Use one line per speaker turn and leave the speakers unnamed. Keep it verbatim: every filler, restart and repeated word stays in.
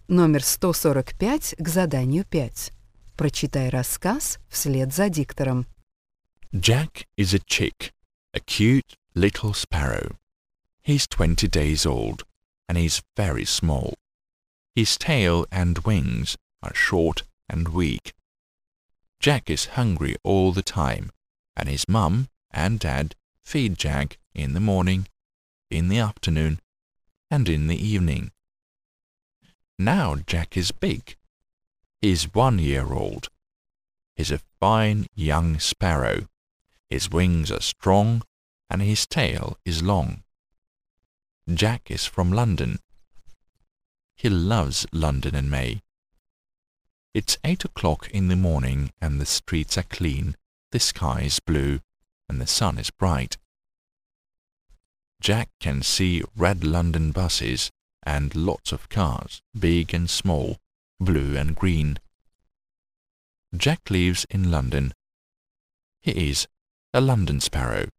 Номер сто сорок пять к заданию пять. Прочитай рассказ вслед за диктором.
Jack is a chick, a cute little sparrow. He's twenty days old, and he's very small. His tail and wings are short and weak. Jack is hungry all the time, and his mum and dad feed Jack in the morning, in the afternoon, and in the evening. Now Jack is big. He's one year old. He's a fine young sparrow. His wings are strong, and his tail is long. Jack is from London. He loves London in May. It's eight o'clock in the morning, and the streets are clean, the sky is blue, and the sun is bright. Jack can see red London buses and lots of cars, big and small, blue and green. Jack lives in London. He is a London sparrow.